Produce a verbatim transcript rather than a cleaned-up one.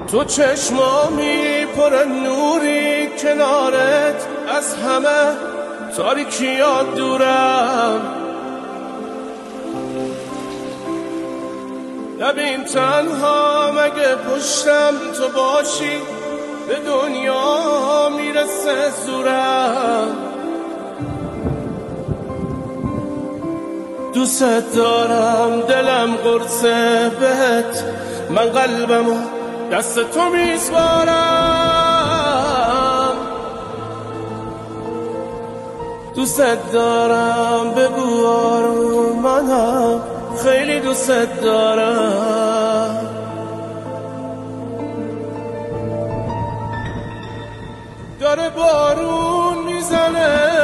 تو چشمامی پر نوری کنارت از همه تاریکیات دورم. نبین تنها مگه پشتم تو باشی به دنیا میرسه زورم. دوست دارم دلم قرصه بهت، من قلبمو دست تو میسپارم. دوست دارم بگو آروم، منم خیلی دوست دارم. داره بارون میزنه